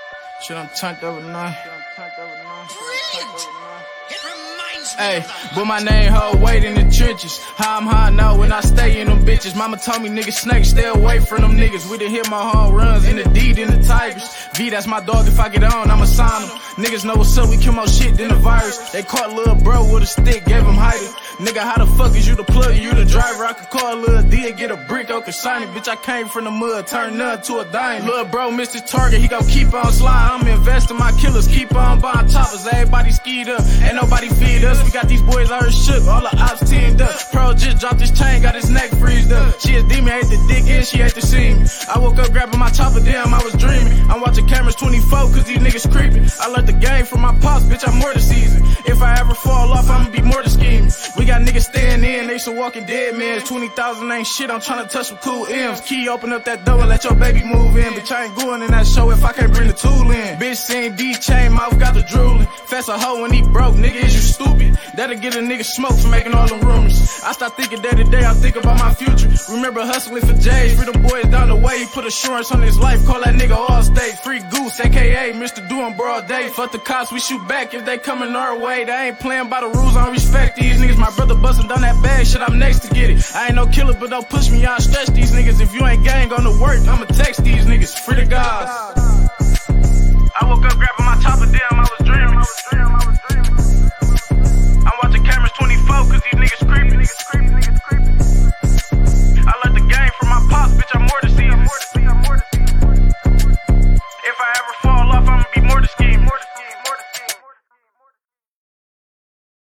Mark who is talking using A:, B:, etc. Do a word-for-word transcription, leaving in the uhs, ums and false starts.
A: Shit, I'm turned up tonight.
B: Brilliant! It reminds me
A: Hey,
B: of the
A: but my name hold weight in the trenches. How I'm high now when I stay in them bitches. Mama told me niggas snakes, stay away from them niggas. We done hit my home runs in the deed in the Tigers. V, that's my dog, if I get on, I'ma sign him. Niggas know what's up, we kill more shit than the virus. They caught Lil Bro with a stick, gave him height. Nigga, how the fuck is you the plug, you the driver? I could call Lil D and get a brick, or consign it. Bitch, I came from the mud, turned none to a dime. Lil Bro missed his target, he gon' keep on sliding. I'm investing my killers, keep on buying choppers. Everybody skied up, ain't nobody feed us. We got these boys already shook, all the ops teamed up. Pro just dropped his chain, got his neck freezed up. She a demon, ate the dick and she ate the semen. I woke up grabbing my chopper, damn, I was dreaming. I'm watching cameras twenty-four, cause these niggas creeping. I learned the game from my pops, bitch, I'm more the season. If I ever fall off, I'ma be more the scheming. We got niggas staying in, they some walking dead man. twenty thousand ain't shit, I'm tryna touch some cool M's. Key, open up that door and let your baby move in. Bitch, I ain't going in that show if I can't bring the tool in. Bitch seen D chain, mouth got the drooling. Fess a hoe when he broke, nigga, is you stupid? That'll get a nigga smoke for making all them rumors. I start thinking day to day, I think about my future. Remember hustling for J's, free them boys down the way. He put assurance on his life, call that nigga all state. Free Goose, aka Mister Doing broad day. Fuck the cops, we shoot back if they coming our way. They ain't playing by the rules, I don't respect these niggas. My brother bustin' down that bag, shit, I'm next to get it. I ain't no killer, but don't push me, I'll stretch these niggas. If you ain't gang on the work, I'ma text these niggas. Free to God. I woke up grabbing my chopper, damn, I was